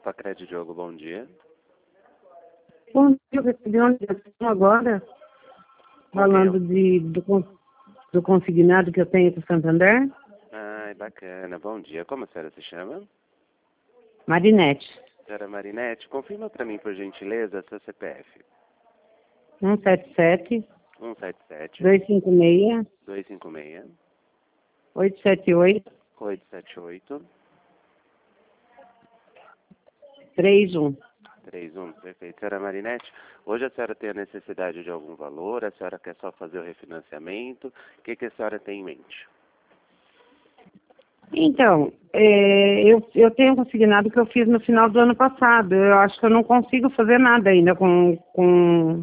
Facred Diogo, bom dia. Bom dia, eu recebi uma ligação agora, falando do consignado que eu tenho com o Santander. Ai, bacana, bom dia. Como a senhora se chama? Marinete. Senhora Marinete, confirma para mim, por gentileza, seu CPF. 177 177 256 256 878 878 31. 31, perfeito. Senhora Marinete, hoje a senhora tem a necessidade de algum valor? A senhora quer só fazer o refinanciamento? O que a senhora tem em mente? Então, eu tenho um consignado que eu fiz no final do ano passado. Eu acho que eu não consigo fazer nada ainda com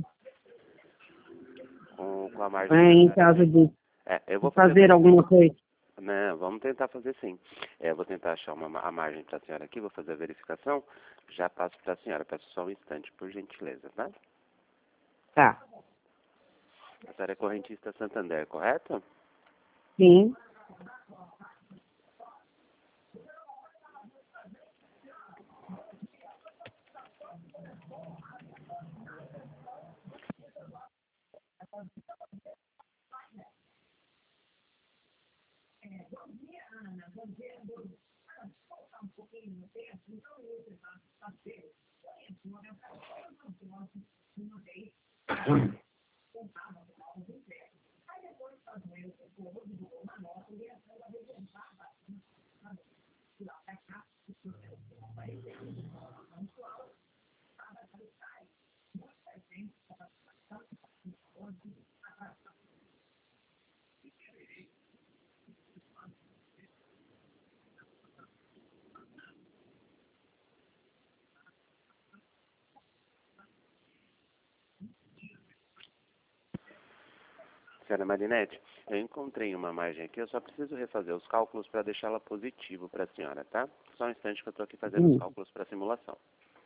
a margem em caso de eu vou fazer alguma coisa. Não, vamos tentar fazer sim. Eu vou tentar achar a margem para a senhora aqui, vou fazer a verificação. Já passo para a senhora. Peço só um instante, por gentileza, tá? Tá. A senhora é correntista Santander, correto? Sim. Senhora Marinete, eu encontrei uma margem aqui, eu só preciso refazer os cálculos para deixá-la positivo para a senhora, tá? Só um instante que eu estou aqui fazendo os cálculos para a simulação.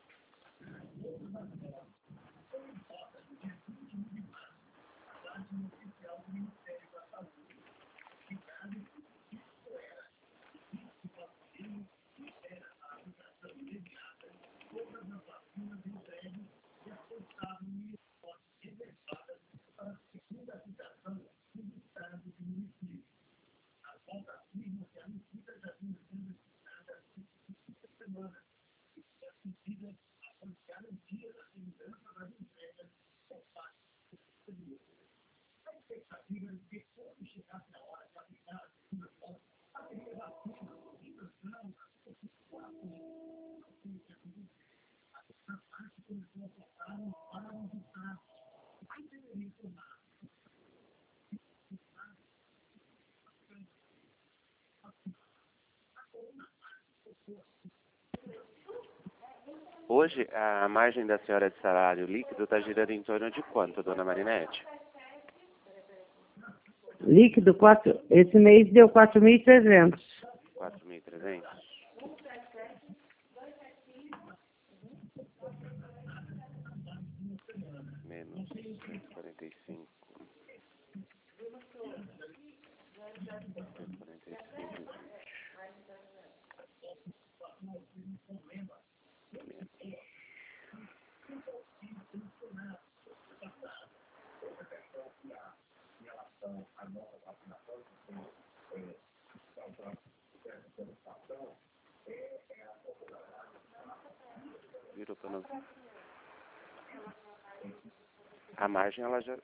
Hoje, a margem da senhora de salário líquido está girando em torno de quanto, dona Marinete? Líquido, esse mês deu 4.300. 4.300? Menos 145. 145. Virou para nós. A margem, ela já...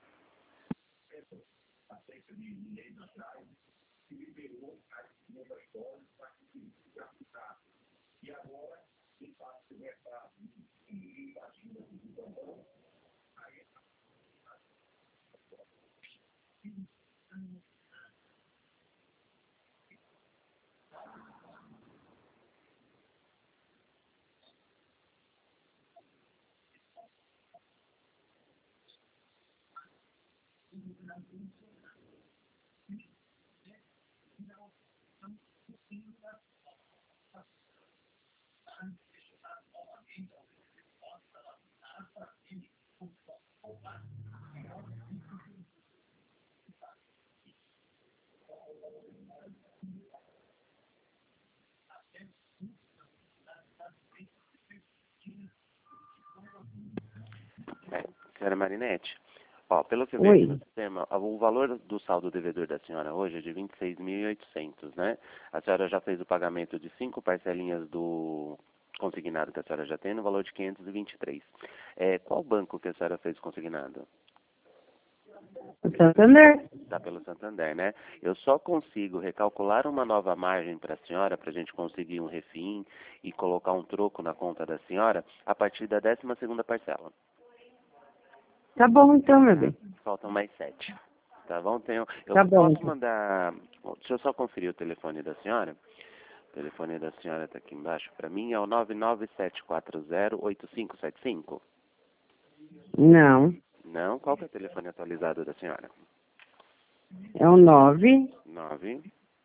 Senhora Marinete, ó, pelo que eu Oi. vejo no sistema, o valor do saldo devedor da senhora hoje é de 26.800, né? A senhora já fez o pagamento de 5 parcelinhas do consignado que a senhora já tem, no valor de 523. Qual banco que a senhora fez o consignado? O Santander? Tá pelo Santander, né? Eu só consigo recalcular uma nova margem para a senhora, para a gente conseguir um refim e colocar um troco na conta da senhora, a partir da 12ª parcela. Tá bom então, meu bem. Faltam mais 7. Tá bom? Eu Tá bom, posso então. mandar... Deixa eu só conferir o telefone da senhora. O telefone da senhora está aqui embaixo para mim. É o 997408575. Não. Não? Qual que é o telefone atualizado da senhora? É o 9 9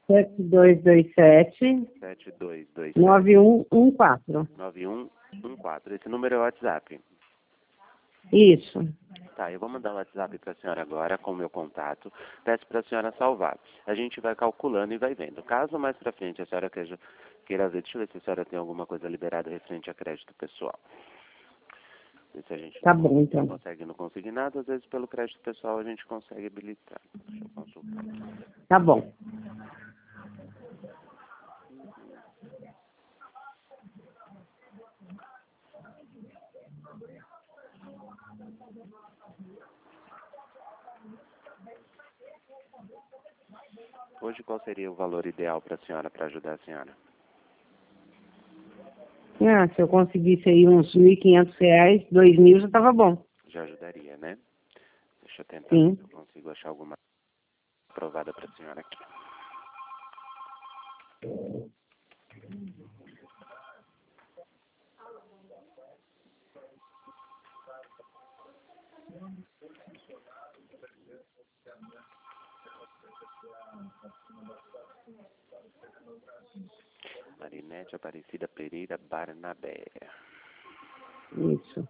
7227 7227 9114. 9114. Esse número é o WhatsApp. Isso. Tá, eu vou mandar o WhatsApp para a senhora agora com o meu contato. Peço para a senhora salvar. A gente vai calculando e vai vendo. Caso mais para frente a senhora queira ver, deixa eu ver se a senhora tem alguma coisa liberada referente a crédito pessoal. Se a gente Tá não bom, então. consegue no consignado, às vezes pelo crédito pessoal a gente consegue habilitar. Deixa eu consultar aqui. Tá bom. Hoje qual seria o valor ideal para a senhora, para ajudar a senhora? Ah, se eu conseguisse aí uns R$ 1.500, 2.000 já tava bom. Já ajudaria, né? Deixa eu tentar Sim. ver se eu consigo achar alguma aprovada para a senhora aqui. Marinete Aparecida Pereira Barnabé. Isso.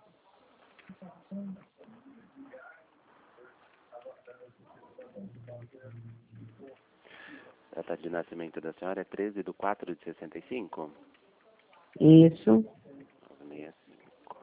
Data de nascimento da senhora é 13/4/65? Isso. 965.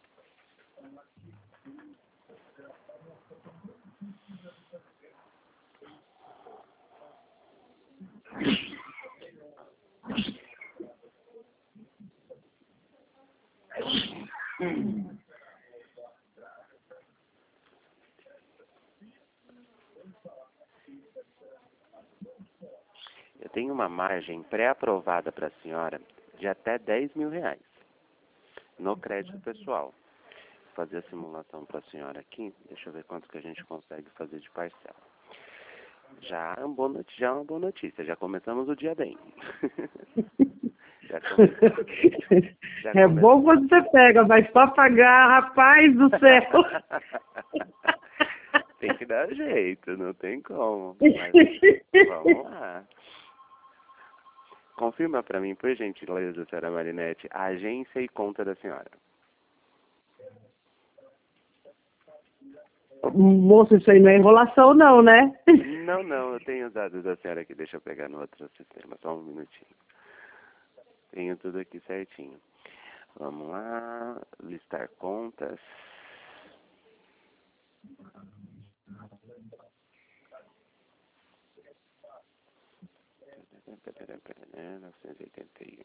Eu tenho uma margem pré-aprovada para a senhora de até R$ 10.000 no crédito pessoal. Vou fazer a simulação para a senhora aqui. Deixa eu ver quanto que a gente consegue fazer de parcela. Já é uma boa notícia. Já começamos o dia bem. É bom quando você pega, mas para pagar, rapaz do céu. Tem que dar jeito, não tem como. Mas, vamos lá. Confirma para mim, por gentileza, senhora Marinete, a agência e conta da senhora. Moço, isso aí não é enrolação não, né? Não, eu tenho os dados da senhora aqui. Deixa eu pegar no outro sistema, só um minutinho. Tenho tudo aqui certinho. Vamos lá, listar contas. Pera, 981.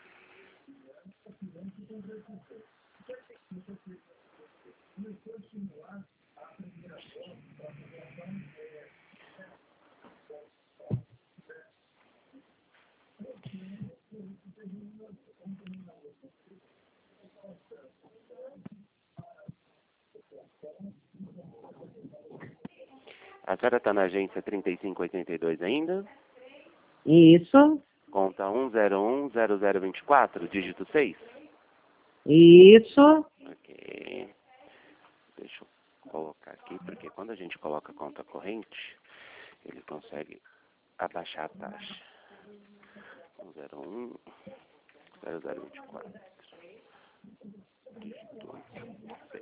A senhora está na agência 3582 ainda? Isso. Conta 1010024, dígito 6? Isso. Ok. Deixa eu colocar aqui, porque quando a gente coloca conta corrente, ele consegue abaixar a taxa. 1010024. Dígito 6.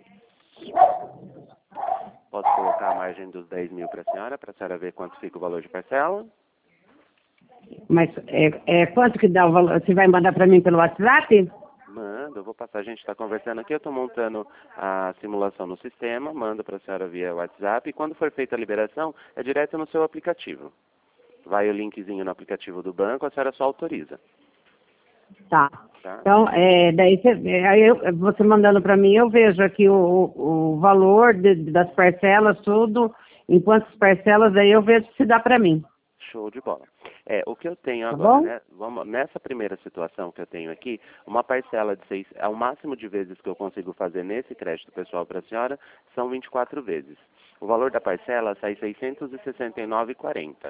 Posso colocar a margem dos 10.000 para a senhora ver quanto fica o valor de parcela? Mas quanto que dá o valor? Você vai mandar para mim pelo WhatsApp? eu vou passar, a gente está conversando aqui, eu estou montando a simulação no sistema, mando para a senhora via WhatsApp, e quando for feita a liberação, é direto no seu aplicativo. Vai o linkzinho no aplicativo do banco, a senhora só autoriza. Tá. Tá? Então, daí você mandando para mim, eu vejo aqui o valor das parcelas, tudo, em quantas parcelas, daí eu vejo se dá para mim. Show de bola. O que eu tenho Tá agora, bom? né? Nessa primeira situação que eu tenho aqui, uma parcela de 6, o máximo de vezes que eu consigo fazer nesse crédito pessoal para a senhora são 24 vezes. O valor da parcela sai R$ 669,40.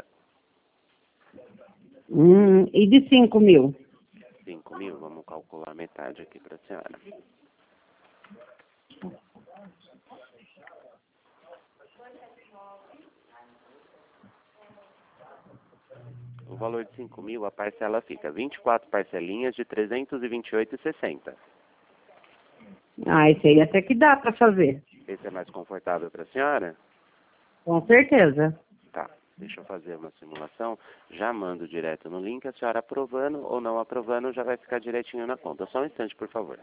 E de 5 mil? 5 mil, vamos calcular metade aqui para a senhora. O valor de 5 mil, a parcela fica 24 parcelinhas de R$ 328,60. Ah, esse aí até que dá para fazer. Esse é mais confortável para a senhora? Com certeza. Tá, deixa eu fazer uma simulação. Já mando direto no link. A senhora aprovando ou não aprovando já vai ficar direitinho na conta. Só um instante, por favor.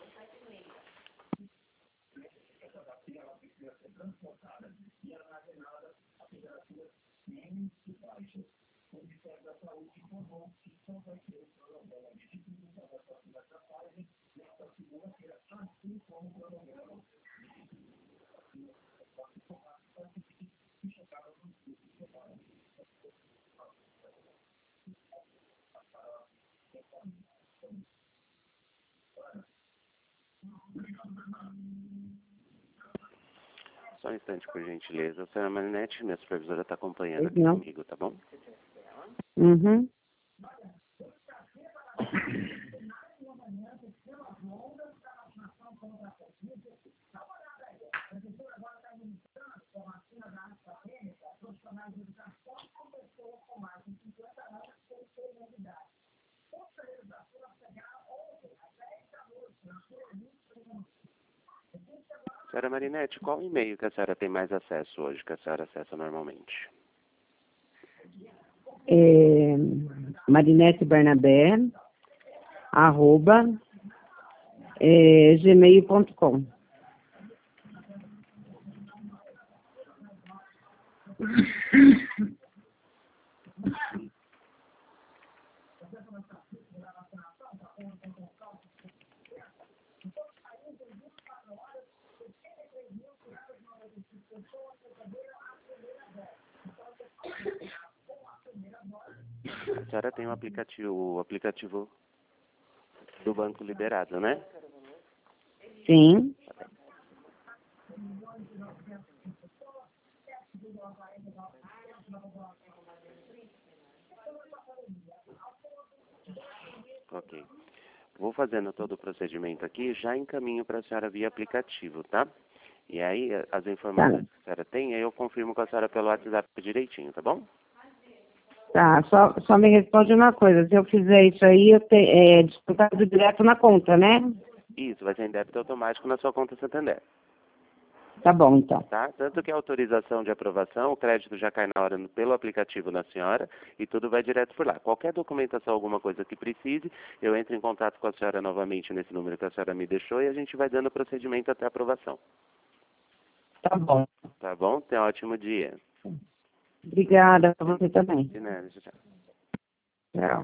Só um instante, por gentileza. A senhora Marinette, minha supervisora, está acompanhando aqui comigo, tá bom? Uhum. Senhora Marinette, qual e-mail que a senhora tem mais acesso hoje, que a senhora acessa normalmente? Marinete Bernabé, @gmail.com. A senhora tem o aplicativo do banco liberado, né? Sim. Ok. Vou fazendo todo o procedimento aqui, já encaminho para a senhora via aplicativo, tá? E aí, as informações que a senhora tem, aí eu confirmo com a senhora pelo WhatsApp direitinho, tá bom? Tá, só me responde uma coisa. Se eu fizer isso aí, é descontado direto na conta, né? Isso, vai ser em débito automático na sua conta Santander, Tá bom, então. tá? Tanto que a autorização de aprovação, o crédito já cai na hora pelo aplicativo na senhora e tudo vai direto por lá. Qualquer documentação, alguma coisa que precise, eu entro em contato com a senhora novamente nesse número que a senhora me deixou e a gente vai dando procedimento até a aprovação. Tá bom. Tá bom? Tenha um ótimo dia. Obrigada, pra você também. De nada, tchau, tchau. Tchau.